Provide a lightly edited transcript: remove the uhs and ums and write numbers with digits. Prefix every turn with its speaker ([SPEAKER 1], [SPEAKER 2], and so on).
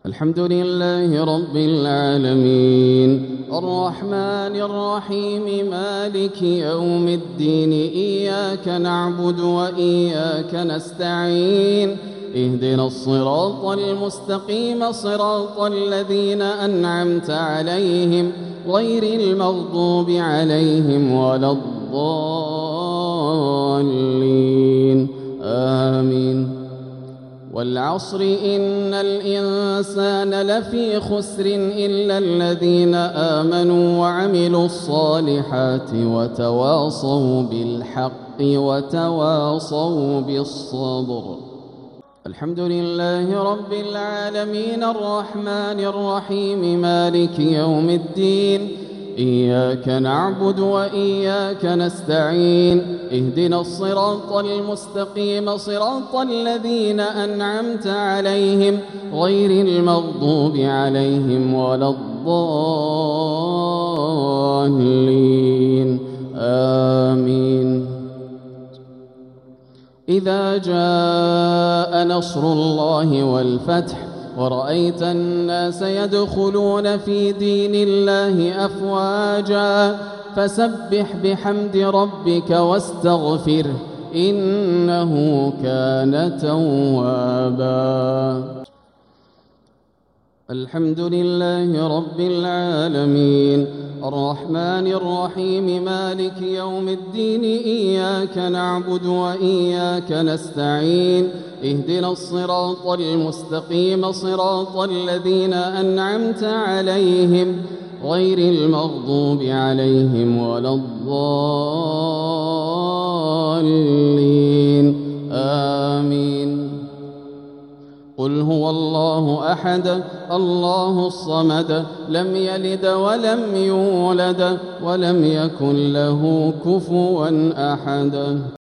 [SPEAKER 1] الحمد لله رب العالمين الرحمن الرحيم مالك يوم الدين إياك نعبد وإياك نستعين اهدنا الصراط المستقيم صراط الذين أنعمت عليهم غير المغضوب عليهم ولا الضالين آمين. والعصر إن الإنسان لفي خسر إلا الذين آمنوا وعملوا الصالحات وتواصوا بالحق وتواصوا بالصبر. الحمد لله رب العالمين الرحمن الرحيم مالك يوم الدين إياك نعبد وإياك نستعين اهدنا الصراط المستقيم صراط الذين أنعمت عليهم غير المغضوب عليهم ولا الضالين آمين. إذا جاء نصر الله والفتح ورأيت الناس يدخلون في دين الله أفواجا فسبح بحمد ربك واستغفره إنه كان توابا. الحمد لله رب العالمين الرحمن الرحيم مالك يوم الدين إياك نعبد وإياك نستعين اهدنا الصراط المستقيم صراط الذين أنعمت عليهم غير المغضوب عليهم ولا الضالين آمين. قل هو الله أحد الله الصمد لم يلد ولم يولد ولم يكن له كفوا أحد.